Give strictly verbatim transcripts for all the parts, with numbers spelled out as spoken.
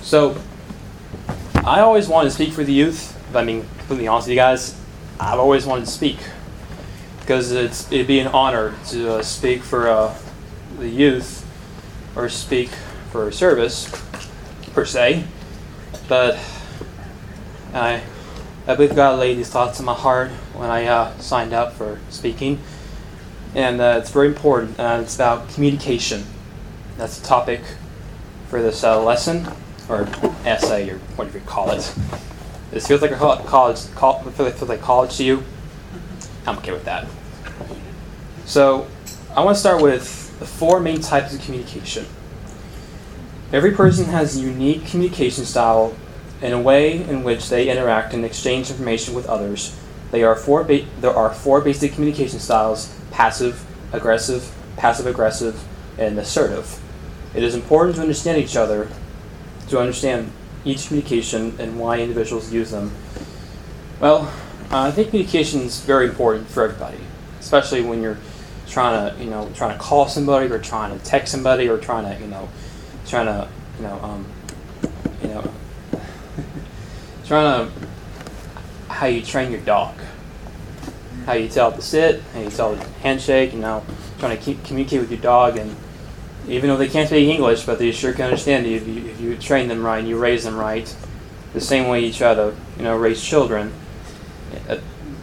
So, I always wanted to speak for the youth. If I'm being completely honest with you guys, I've always wanted to speak because it's it'd be an honor to uh, speak for uh, the youth or speak for a service per se. But I I believe God laid these thoughts in my heart when I uh, signed up for speaking, and uh, it's very important. Uh, it's about communication. That's the topic for this uh, lesson, or essay, or whatever you call it. This feels like a college, call, feels like college to you. I'm okay with that. So, I want to start with the four main types of communication. Every person has a unique communication style and a way in which they interact and exchange information with others. They are four ba- there are four basic communication styles: passive, aggressive, passive-aggressive, and assertive. It is important to understand each other, to understand each communication and why individuals use them. Well, uh, I think communication is very important for everybody, especially when you're trying to, you know, trying to call somebody, or trying to text somebody, or trying to, you know, trying to, you know, um, you know, trying to, how you train your dog, how you tell it to sit, how you tell it to handshake, you know, trying to keep, communicate with your dog, and even though they can't speak English, but they sure can understand you if you, if you train them right and you raise them right, the same way you try to, you know, raise children. Uh,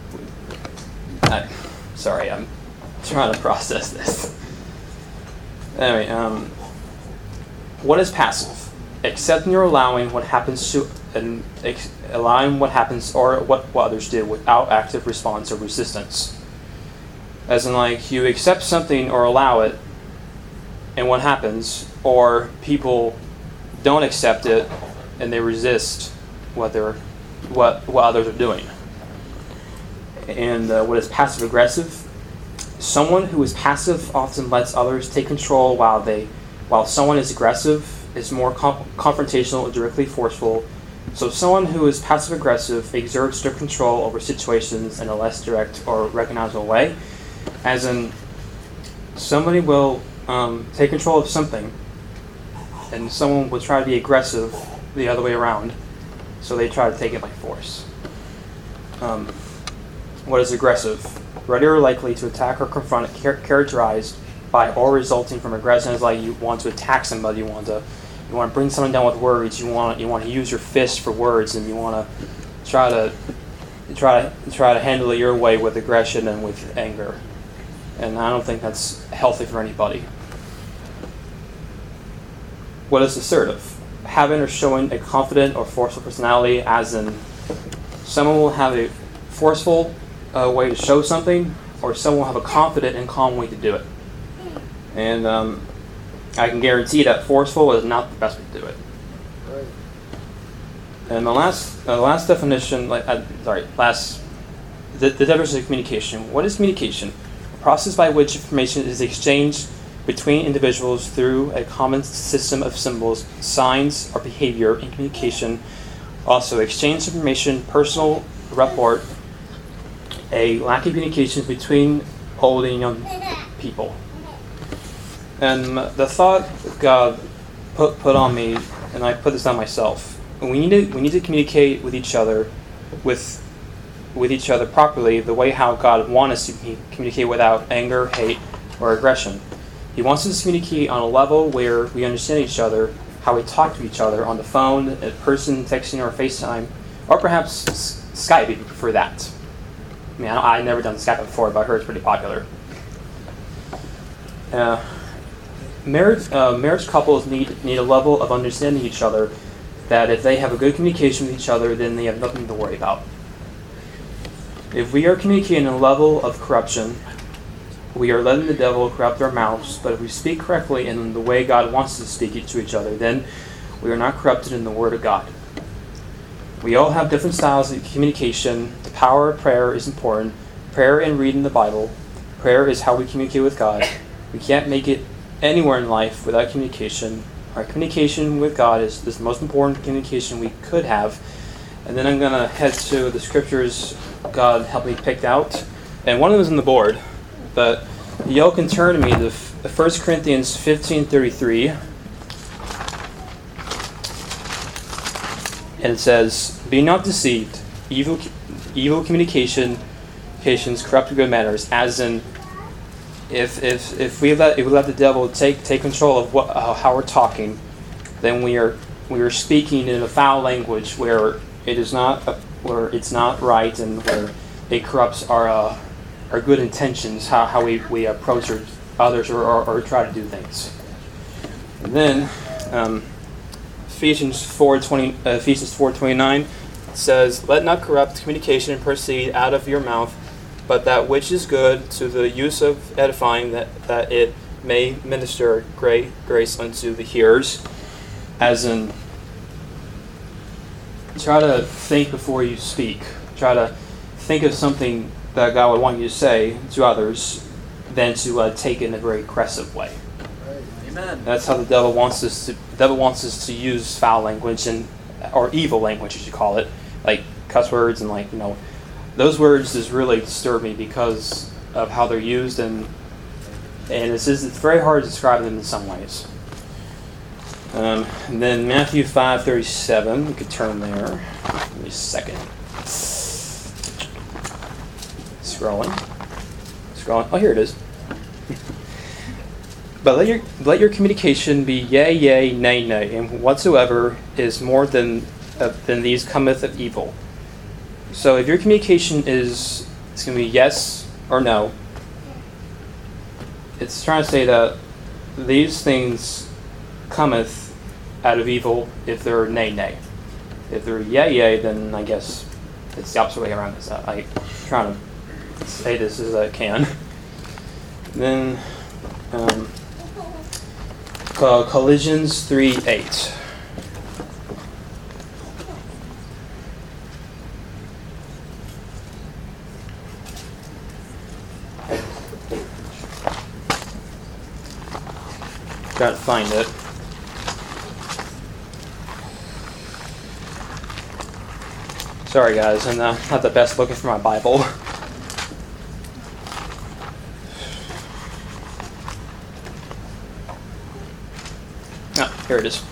I, sorry, I'm trying to process this. Anyway, um, what is passive? Accepting or allowing what happens to, and ex- allowing what happens or what, what others do without active response or resistance. As in, like, you accept something or allow it, and what happens, or people don't accept it and they resist what they're what what others are doing. And uh, what is passive aggressive? Someone who is passive often lets others take control, while they while someone is aggressive is more com- confrontational and directly forceful. So someone who is passive aggressive exerts their control over situations in a less direct or recognizable way, as in somebody will Um, take control of something, and someone will try to be aggressive the other way around, so they try to take it by force. Um, what is aggressive? Ready or likely to attack or confront, char- characterized by or resulting from aggression is like you want to attack somebody, you want to you want to bring someone down with words, you want you want to use your fist for words, and you want to try to try to try to handle it your way with aggression and with anger. And I don't think that's healthy for anybody. What is assertive? Having or showing a confident or forceful personality, as in someone will have a forceful uh, way to show something, or someone will have a confident and calm way to do it. And um, I can guarantee that forceful is not the best way to do it. Right. And the last, uh, last definition, like uh, sorry, last the, the definition of communication. What is communication? A process by which information is exchanged between individuals through a common system of symbols, signs, or behavior in communication. Also, exchange information, personal rapport, a lack of communication between old and young people. And the thought God put put on me, and I put this on myself, we need to we need to communicate with each other, with with each other properly, the way how God wants us to communicate without anger, hate, or aggression. He wants us to communicate on a level where we understand each other, how we talk to each other on the phone, in person, texting, or FaceTime, or perhaps Skype if you prefer that. I mean, I, I've never done Skype before, but I heard it's pretty popular. Uh, marriage, uh, marriage couples need, need a level of understanding each other that if they have a good communication with each other, then they have nothing to worry about. If we are communicating at a level of corruption, we are letting the devil corrupt our mouths, but if we speak correctly in the way God wants us to speak to each other, then we are not corrupted in the Word of God. We all have different styles of communication. The power of prayer is important. Prayer and reading the Bible. Prayer is how we communicate with God. We can't make it anywhere in life without communication. Our communication with God is, is the most important communication we could have. And then I'm going to head to the scriptures God helped me pick out. And one of them is on the board. But y'all can turn to me to First Corinthians fifteen thirty-three. And it says, "Be not deceived. Evil, evil communication, communications corrupt good manners." As in, if if if we let if we let the devil take take control of what uh, how we're talking, then we are we are speaking in a foul language where it is not uh, where it's not right, and where it corrupts our uh, our good intentions, how how we we approach others or, or, or try to do things. And then. Um, Ephesians four twenty, uh, Ephesians four twenty nine says, "Let not corrupt communication proceed out of your mouth, but that which is good to the use of edifying, that, that it may minister great grace unto the hearers." As in, try to think before you speak. Try to think of something that God would want you to say to others, than to uh, take it in a very aggressive way. Amen. That's how the devil wants us to. The devil wants us to use foul language and or evil language, as you call it, like cuss words and like you know, those words just really disturb me because of how they're used, and and it's just, it's very hard to describe them in some ways. Um, and then Matthew five thirty seven. We could turn there. Give me a second. Scrolling. Scrolling. Oh, here it is. "But let your let your communication be yea, yea, nay, nay, and whatsoever is more than uh, than these cometh of evil." So if your communication is it's going to be yes or no, it's trying to say that these things cometh out of evil if they're nay, nay. If they're yea, yea, then I guess it's the opposite way around. This I'm trying to say this as I can. Then. Um, Colossians three eight. Try to find it. Sorry guys, I'm not, not the best looking for my Bible. Here it is.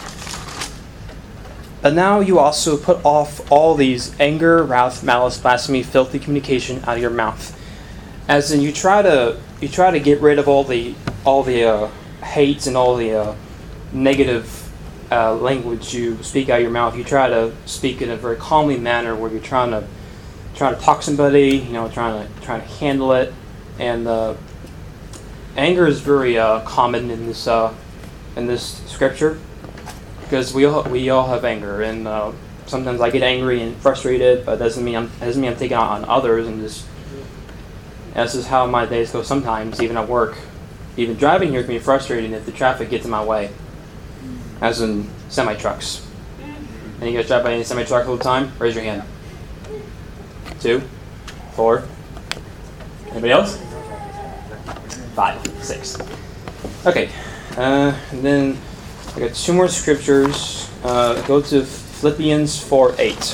"But now you also put off all these: anger, wrath, malice, blasphemy, filthy communication out of your mouth." As in, you try to you try to get rid of all the all the uh, hate and all the uh, negative uh, language you speak out of your mouth. You try to speak in a very calmly manner where you're trying to trying to talk to somebody, you know, trying to trying to handle it. And uh, anger is very uh, common in this. Uh, in this scripture, because we all we all have anger, and uh, sometimes I get angry and frustrated, but it doesn't mean I'm doesn't mean I'm taking it on others. And just this is how my days go sometimes, even at work. Even driving here can be frustrating if the traffic gets in my way, as in semi trucks. And you guys drive by any semi truck all the time? Raise your hand. Two, four. Anybody else? Five, six. Okay. Uh, and then I got two more scriptures. Uh, go to Philippians four eight.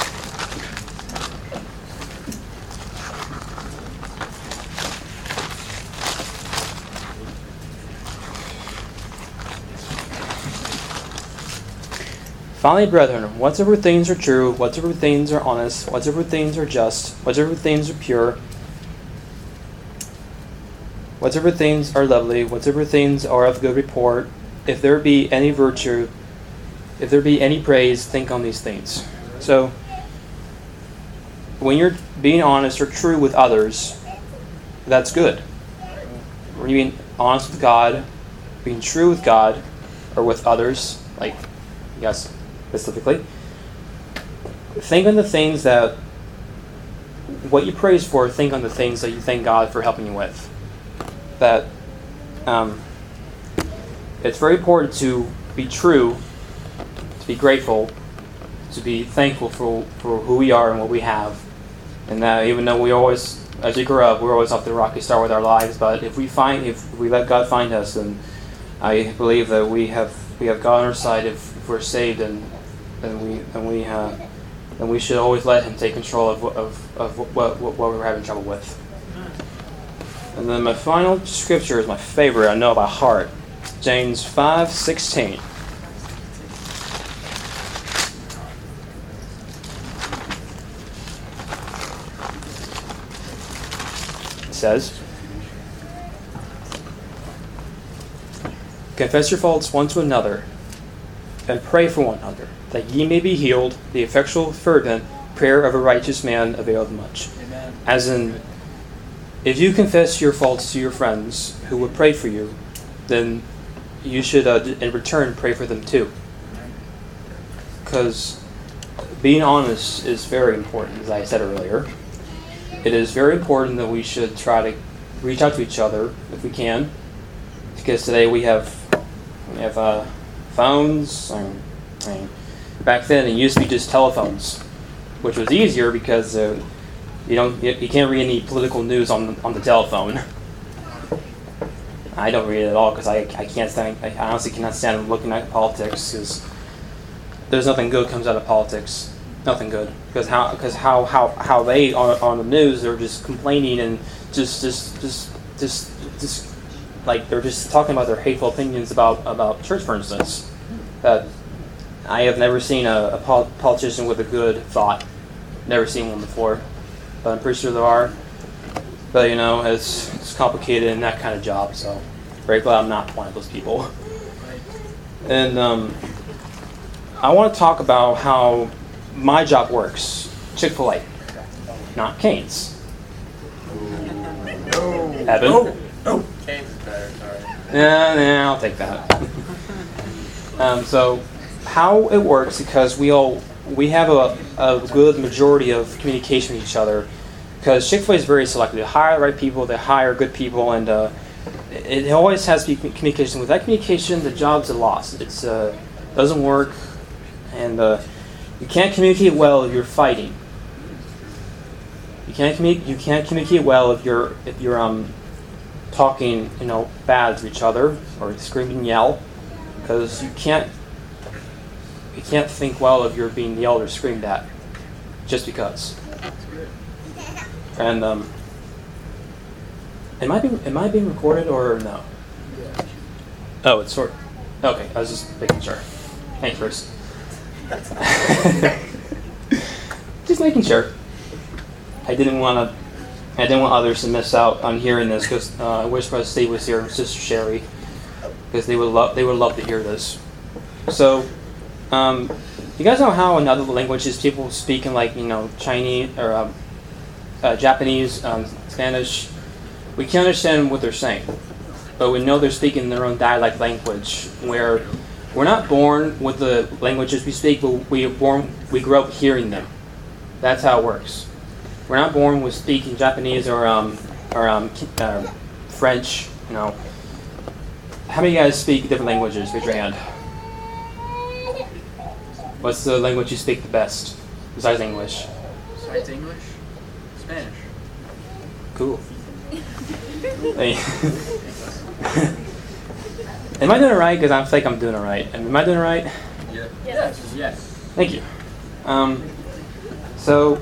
"Finally, brethren, whatsoever things are true, whatsoever things are honest, whatsoever things are just, whatsoever things are pure, whatsoever things are lovely, whatsoever things are of good report, if there be any virtue, if there be any praise, think on these things." So, when you're being honest or true with others, that's good. When you're being honest with God, being true with God, or with others, like, yes, specifically, think on the things that, what you praise for, think on the things that you thank God for helping you with. That um, it's very important to be true, to be grateful, to be thankful for, for who we are and what we have. And that even though we always, as we grow up, we're always off the rocky start with our lives, but if we find, if we let God find us, then I believe that we have we have God on our side if, if we're saved, and and we and we uh, and we should always let Him take control of of of what what, what we're having trouble with. And then my final scripture is my favorite. I know by heart. James five sixteen. says, confess your faults one to another, and pray for one another, that ye may be healed. The effectual fervent prayer of a righteous man availeth much. Amen. As in, if you confess your faults to your friends who would pray for you, then you should, uh, in return, pray for them too. Because being honest is very important, as I said earlier. It is very important that we should try to reach out to each other if we can. Because today we have we have uh, phones. I mean, I mean, back then it used to be just telephones, which was easier because uh, you don't you, you can't read any political news on on the telephone. I don't read it at all because I, I can't stand I honestly cannot stand looking at politics because there's nothing good comes out of politics. Nothing good because how because how, how, how they on on the news they're just complaining and just just just just just like they're just talking about their hateful opinions about about church, for instance. That I have never seen a, a pol- politician with a good thought. Never seen one before, but I'm pretty sure there are. But you know, it's it's complicated in that kind of job. So very glad I'm not one of those people. And um, I want to talk about how my job works. Chick-fil-A, not Cane's. No. Evan? No. No. Cane's is better. Sorry. Nah, nah, I'll take that. um, so, how it works, because we all we have a, a good majority of communication with each other. Because Chick-fil-A is very selective. They hire the right people, they hire good people, and uh, it, it always has to be communication. Without communication, the job's a loss. It uh, doesn't work, and uh, you can't communicate well if you're fighting. You can't communicate. You can't communicate well if you're if you're um talking you know bad to each other or screaming and yell, because you can't you can't think well if you're being yelled or screamed at, just because. And um, am I being am I being recorded or no? Yeah. Oh, it's sort. Okay, I was just making sure. Thanks, Bruce. Just making sure. I didn't want to. I didn't want others to miss out on hearing this because uh, I wish Brother Steve was here and Sister Sherry, because they would love. They would love to hear this. So, um, you guys know how in other languages people speak in like you know Chinese or um, uh, Japanese, um, Spanish. We can't understand what they're saying, but we know they're speaking their own dialect language. Where we're not born with the languages we speak, but we are born. We grow up hearing them. That's how it works. We're not born with speaking Japanese or um, or um, uh, French. You know. How many of you guys speak different languages? Raise your hand. What's the language you speak the best besides English? Besides English? Spanish. Cool. Hey. Am I doing it right? Because I think I'm doing it right. Am I doing it right? Yeah. Yes. Yes. Thank you. Um, so,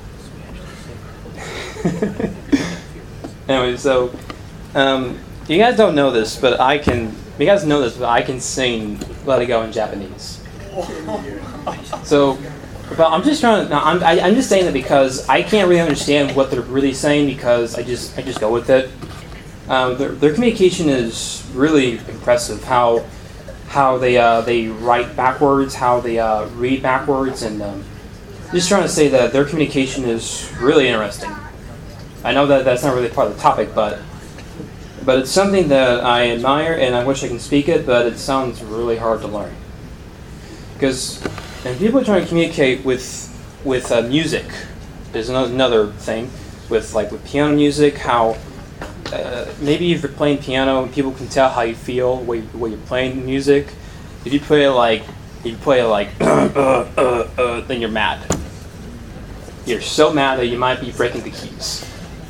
anyway, so um, you guys don't know this, but I can. You guys know this, but I can sing "Let It Go" in Japanese. So, but I'm just trying to. No, I'm. I, I'm just saying that because I can't really understand what they're really saying because I just I just go with it. Um, their, their communication is really impressive. How how they uh, they write backwards, how they uh, read backwards, and um, just trying to say that their communication is really interesting. I know that that's not really part of the topic, but but it's something that I admire, and I wish I can speak it, but it sounds really hard to learn. Because and people are trying to communicate with with uh, music. There's another, another thing with like with piano music, how uh, maybe if you're playing piano and people can tell how you feel when when you're playing music. If you play it like if you play it like uh, uh, uh, uh, then you're mad. You're so mad that you might be breaking the keys.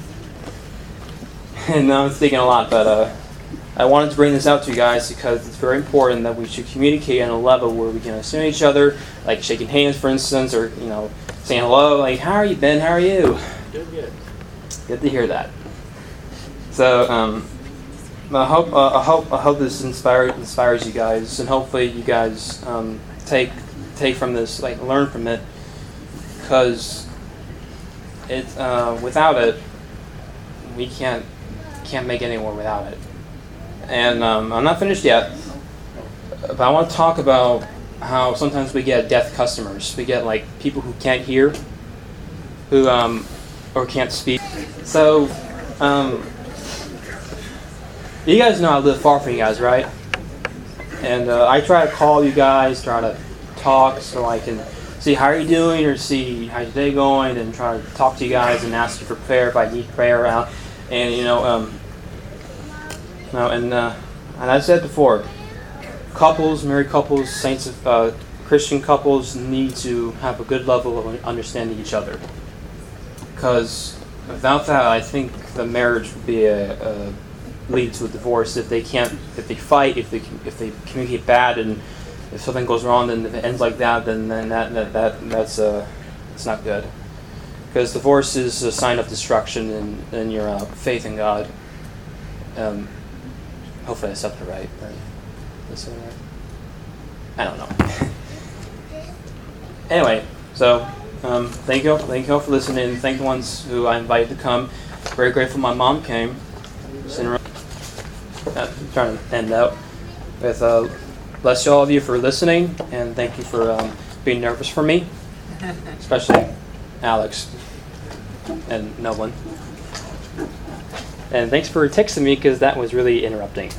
And I'm thinking a lot, but uh, I wanted to bring this out to you guys because it's very important that we should communicate on a level where we can understand each other, like shaking hands, for instance, or you know, saying hello, like "How are you, Ben? How are you?" Good. Good. Good to hear that. So um, I hope uh, I hope I hope this inspires inspires you guys, and hopefully you guys um, take take from this, like learn from it, because it uh, without it. we can't can't make any more without it. And um, I'm not finished yet, but I want to talk about how sometimes we get deaf customers. We get like people who can't hear, who um, or can't speak. So, um, you guys know I live far from you guys, right? And uh, I try to call you guys, try to talk so I can see how are you doing or see how's your day going, and try to talk to you guys and ask you for prayer if I need prayer around. And you know, um, you know, and uh, and I said before, couples, married couples, saints, of, uh, Christian couples need to have a good level of understanding each other. Because without that, I think the marriage would be a, a lead to a divorce if they can't, if they fight, if they if they communicate bad, and if something goes wrong, then if it ends like that, then then that that, that that's uh, it's not good. Because divorce is a sign of destruction in, in your uh, faith in God. Um, hopefully I said it right. right? Is that right? I don't know. Anyway, so um, thank you, thank you all for listening. Thank the ones who I invited to come. Very grateful my mom came. Uh, I'm trying to end out with uh, bless you all of you for listening, and thank you for um, being nervous for me, especially Alex and Nolan. And thanks for texting me because that was really interrupting.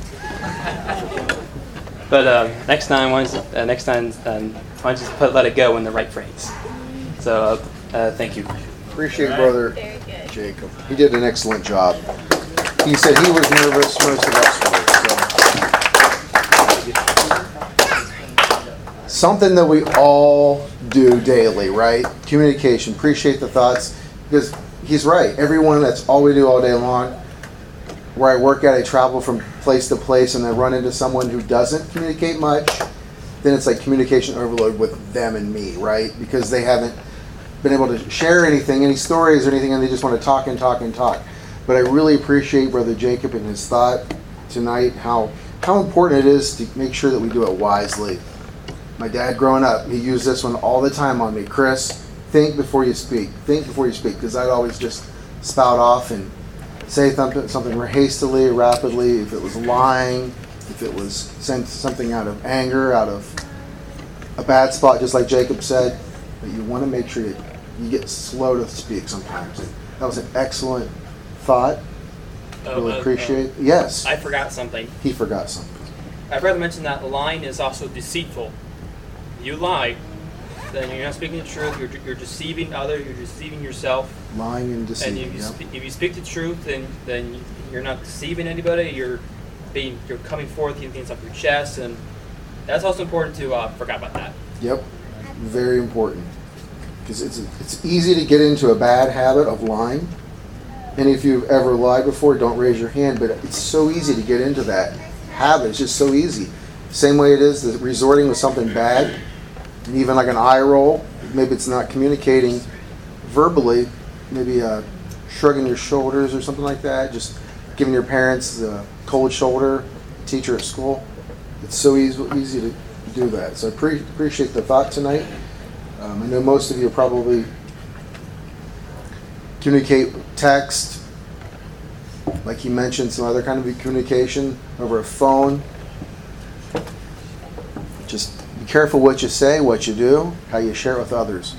But uh, next time, once, uh, next time, um, why don't you put "let it go" in the right phrase? So, uh, uh, thank you. Appreciate brother Jacob. He did an excellent job. He said he was nervous. Most of us were. So. Something that we all do daily, right? Communication. Appreciate the thoughts, because he's right. Everyone, that's all we do all day long. Where I work at, I travel from place to place, and I run into someone who doesn't communicate much. Then it's like communication overload with them and me, right? Because they haven't been able to share anything, any stories or anything, and they just want to talk and talk and talk. But I really appreciate Brother Jacob and his thought tonight, how how important it is to make sure that we do it wisely. My dad growing up, he used this one all the time on me. Chris, think before you speak. Think before you speak, because I'd always just spout off and say something, something hastily, rapidly, if it was lying, if it was sent something out of anger, out of a bad spot, just like Jacob said. But you want to make sure you, you get slow to speak sometimes. And that was an excellent thought. Uh, really uh, appreciate uh, it. Yes. I forgot something. He forgot something. I'd rather mention that lying is also deceitful. You lie, then you're not speaking the truth. You're, you're deceiving others. You're deceiving yourself. Lying and deceiving. And if you, yep. spe- if you speak the truth, then then you're not deceiving anybody. You're being you're coming forth, getting things off your chest, and that's also important to uh, forget about that. Yep, very important, because it's it's easy to get into a bad habit of lying. And if you've ever lied before, don't raise your hand. But it's so easy to get into that habit. It's just so easy. Same way it is that resorting with something bad, and even like an eye roll. Maybe it's not communicating verbally. Maybe uh, shrugging your shoulders or something like that. Just giving your parents the cold shoulder. Teacher at school. It's so easy easy to do that. So I pre- appreciate the thought tonight. Um, I know most of you probably communicate text, like he mentioned, some other kind of communication over a phone. Just be careful what you say, what you do, how you share it with others.